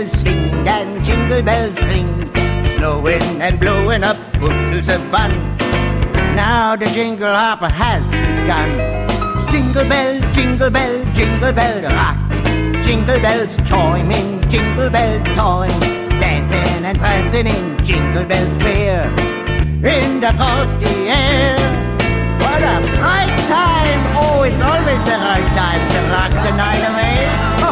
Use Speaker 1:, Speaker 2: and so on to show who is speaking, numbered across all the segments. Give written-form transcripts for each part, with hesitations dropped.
Speaker 1: bells swing and jingle bells ring, snowing and blowing up bushels of fun. Now the jingle hop has begun. Jingle bell, jingle bell, jingle bell rock. Jingle bells chiming, jingle bell time, dancing and prancing in Jingle Bell Square, in the frosty air. What a bright time! Oh, it's always the right time to rock the night away.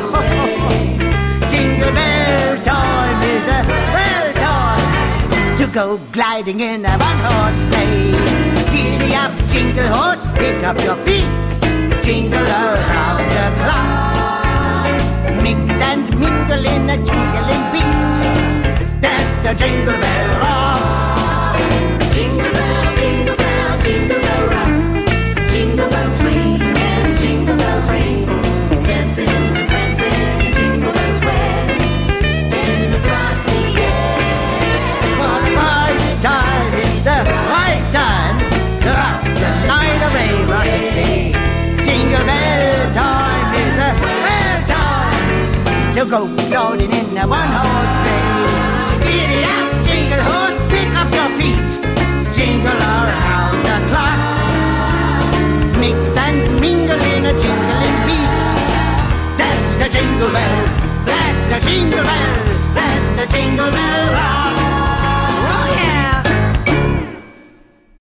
Speaker 1: Jingle bell time is a bell time to go gliding in a one-horse sleigh. Giddy up, jingle horse, pick up your feet, jingle around the clock. Mix and mingle in a jingling beat, that's the Jingle Bell Rock.
Speaker 2: Jingle bell, jingle bell, jingle bell rock. Jingle bells swing and jingle bells ring, dancing and prancing, Jingle Bell Square, in the frosty air.
Speaker 1: What right time is the right time to rock the night away, rockety. Jingle bell time is the bell time to go floating in a one-horse sleigh. Giddy up, jingle horse, pick up your feet, jingle around the clock. Mix and mingle in a jingling beat, that's the Jingle Bell, that's the Jingle Bell, that's the Jingle Bell.